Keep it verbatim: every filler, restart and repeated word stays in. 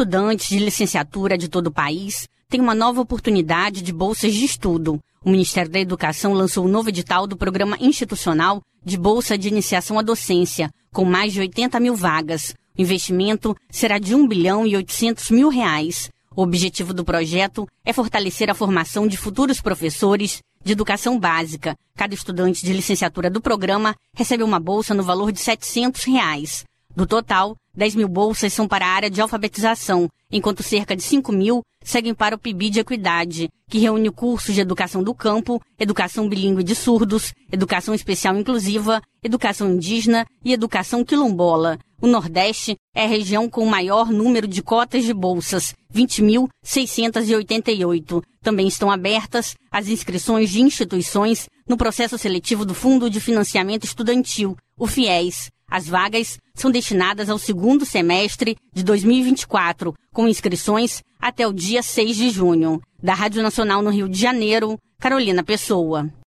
estudantes de licenciatura de todo o país têm uma nova oportunidade de bolsas de estudo. O Ministério da Educação lançou o novo edital do Programa Institucional de Bolsa de Iniciação à Docência, com mais de oitenta mil vagas. O investimento será de um bilhão e oitocentos mil reais. O objetivo do projeto é fortalecer a formação de futuros professores de educação básica. Cada estudante de licenciatura do programa recebe uma bolsa no valor de setecentos reais. Do total, dez mil bolsas são para a área de alfabetização, enquanto cerca de cinco mil seguem para o P I B de Equidade, que reúne cursos de educação do campo, educação bilíngue de surdos, educação especial inclusiva, educação indígena e educação quilombola. O Nordeste é a região com o maior número de cotas de bolsas, vinte mil seiscentos e oitenta e oito. Também estão abertas as inscrições de instituições no processo seletivo do Fundo de Financiamento Estudantil, o FIES. As vagas são destinadas ao segundo semestre de dois mil e vinte e quatro, com inscrições até o dia seis de junho. Da Rádio Nacional no Rio de Janeiro, Carolina Pessoa.